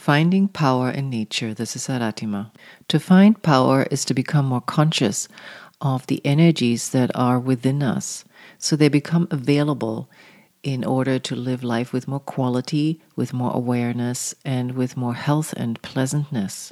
Finding power in nature. This is Aratima. To find power is to become more conscious of the energies that are within us, so they become available in order to live life with more quality, with more awareness, and with more health and pleasantness.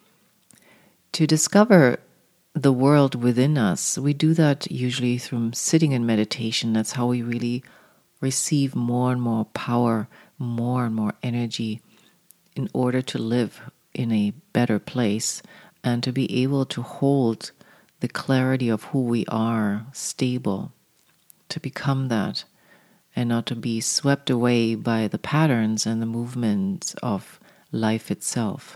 To discover the world within us, we do that usually through sitting in meditation. That's how we really receive more and more power, more and more energy in order to live in a better place and to be able to hold the clarity of who we are stable, to become that and not to be swept away by the patterns and the movements of life itself.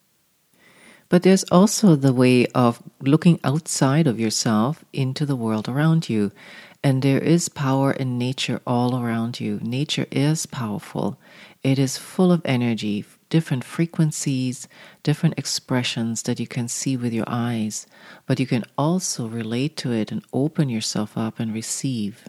But there's also the way of looking outside of yourself into the world around you. And there is power in nature all around you. Nature is powerful. It is full of energy, different frequencies, different expressions that you can see with your eyes. But you can also relate to it and open yourself up and receive.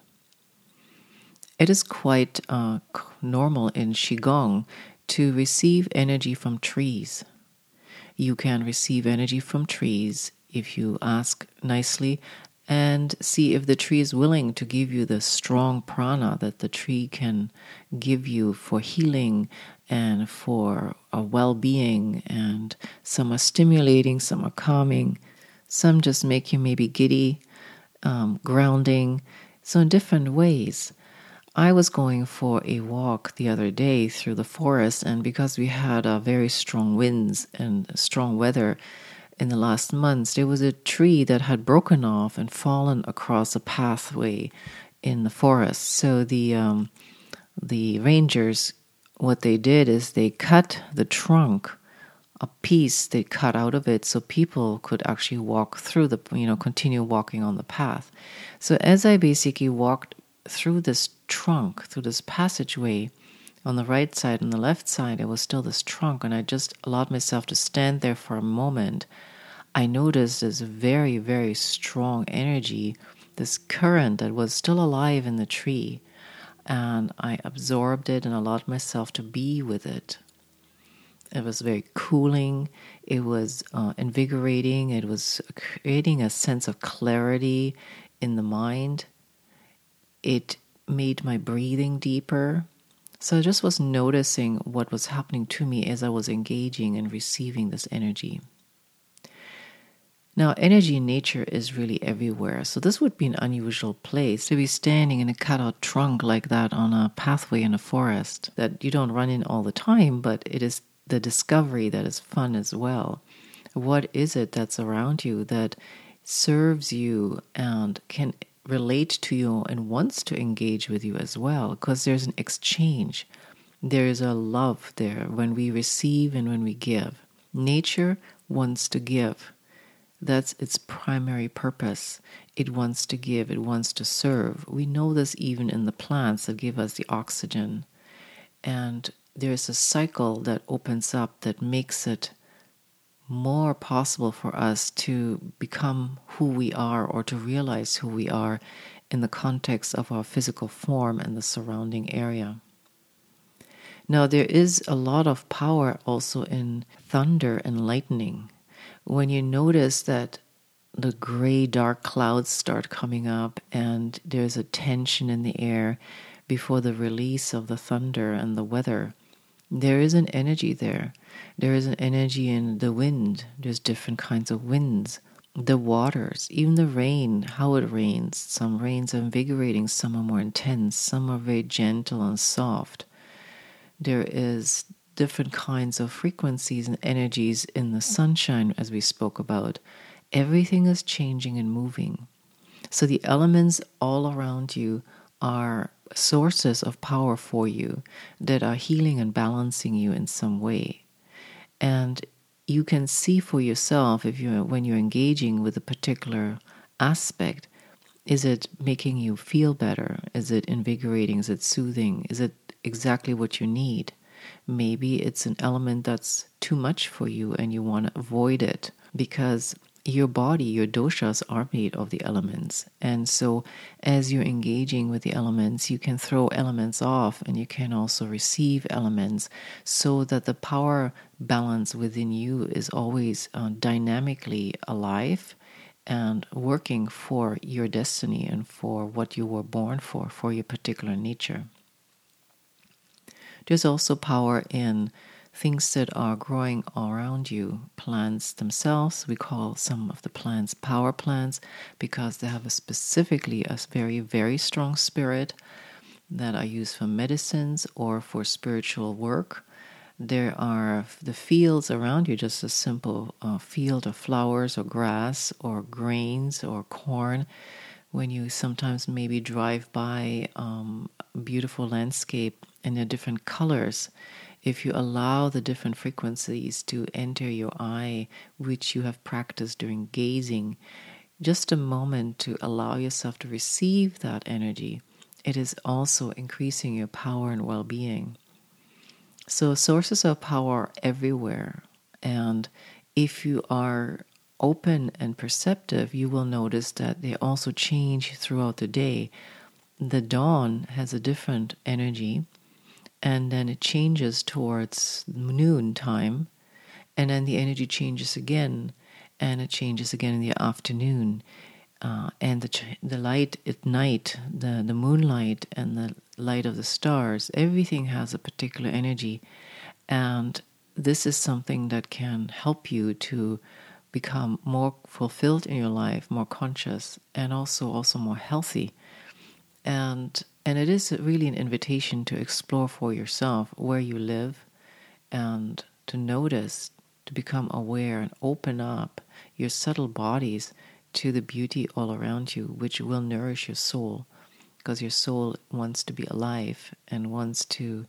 It is quite normal in Qigong to receive energy from trees. You can receive energy from trees if you ask nicely and see if the tree is willing to give you the strong prana that the tree can give you for healing and for a well-being. And some are stimulating, some are calming, some just make you maybe giddy, grounding. So in different ways. I was going for a walk the other day through the forest, and because we had very strong winds and strong weather in the last months, there was a tree that had broken off and fallen across a pathway in the forest. So the rangers, what they did is they cut the trunk, a piece they cut out of it, so people could actually walk through continue walking on the path. So as I basically walked through this trunk, through this passageway, on the right side and the left side, it was still this trunk, and I just allowed myself to stand there for a moment. I noticed this very, very strong energy, this current that was still alive in the tree, and I absorbed it and allowed myself to be with it. It was very cooling, it was invigorating, it was creating a sense of clarity in the mind. It made my breathing deeper. So I just was noticing what was happening to me as I was engaging and receiving this energy. Now, energy in nature is really everywhere. So this would be an unusual place to be standing in a cut-out trunk like that on a pathway in a forest that you don't run in all the time, but it is the discovery that is fun as well. What is it that's around you that serves you and can relate to you and wants to engage with you as well? Because there's an exchange. There is a love there when we receive and when we give. Nature wants to give. That's its primary purpose. It wants to give. It wants to serve. We know this even in the plants that give us the oxygen. And there's a cycle that opens up that makes it more possible for us to become who we are or to realize who we are in the context of our physical form and the surrounding area. Now, there is a lot of power also in thunder and lightning. When you notice that the gray, dark clouds start coming up and there's a tension in the air before the release of the thunder and the weather, there is an energy there. There is an energy in the wind. There's different kinds of winds. The waters, even the rain, how it rains. Some rains are invigorating, some are more intense, some are very gentle and soft. There is different kinds of frequencies and energies in the sunshine, as we spoke about. Everything is changing and moving. So the elements all around you are sources of power for you that are healing and balancing you in some way. And you can see for yourself when you're engaging with a particular aspect, is it making you feel better? Is it invigorating? Is it soothing? Is it exactly what you need? Maybe it's an element that's too much for you and you want to avoid it because your body, your doshas are made of the elements. And so as you're engaging with the elements, you can throw elements off and you can also receive elements, so that the power balance within you is always dynamically alive and working for your destiny and for what you were born for your particular nature. There's also power in things that are growing all around you. Plants themselves, we call some of the plants power plants because they have specifically a very, very strong spirit that are used for medicines or for spiritual work. There are the fields around you, just a simple field of flowers or grass or grains or corn. When you sometimes maybe drive by beautiful landscape and they're different colors, if you allow the different frequencies to enter your eye, which you have practiced during gazing, just a moment to allow yourself to receive that energy, it is also increasing your power and well-being. So sources of power are everywhere. And if you are open and perceptive, you will notice that they also change throughout the day. The dawn has a different energy, and then it changes towards noon time, and then the energy changes again, and it changes again in the afternoon. And the light at night, the moonlight and the light of the stars, everything has a particular energy. And this is something that can help you to become more fulfilled in your life, more conscious, and also more healthy. And it is really an invitation to explore for yourself where you live and to notice, to become aware and open up your subtle bodies to the beauty all around you, which will nourish your soul, because your soul wants to be alive and wants to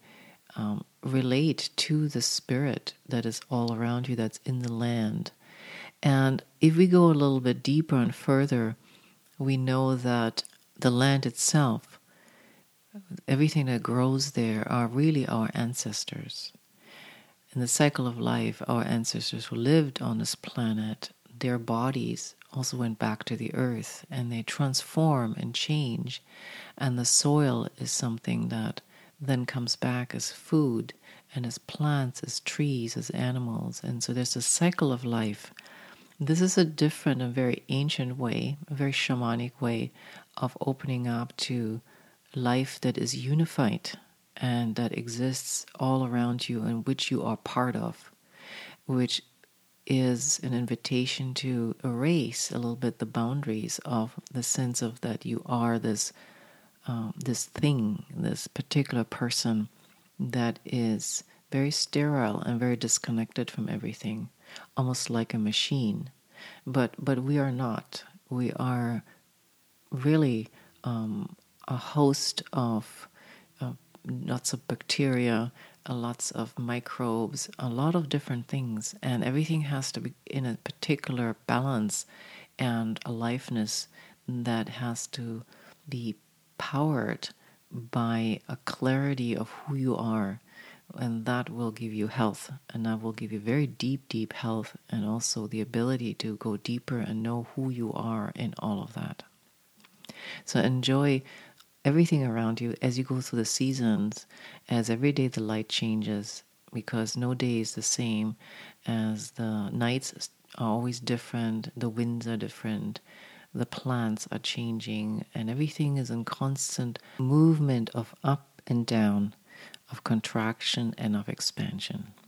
relate to the spirit that is all around you, that's in the land. And if we go a little bit deeper and further, we know that the land itself, everything that grows there, are really our ancestors. In the cycle of life, our ancestors who lived on this planet, their bodies also went back to the earth, and they transform and change. And the soil is something that then comes back as food, and as plants, as trees, as animals. And so there's a cycle of life. This is a different, a very ancient way, a very shamanic way of opening up to life that is unified and that exists all around you and which you are part of, which is an invitation to erase a little bit the boundaries of the sense of that you are this thing, this particular person that is very sterile and very disconnected from everything, almost like a machine. But we are not. We are really a host of lots of bacteria, lots of microbes, a lot of different things, and everything has to be in a particular balance and aliveness that has to be powered by a clarity of who you are, and that will give you health, and that will give you very deep health, and also the ability to go deeper and know who you are in all of that. So enjoy everything around you as you go through the seasons, as every day the light changes, because no day is the same, as the nights are always different, the winds are different, the plants are changing, and everything is in constant movement of up and down, of contraction and of expansion.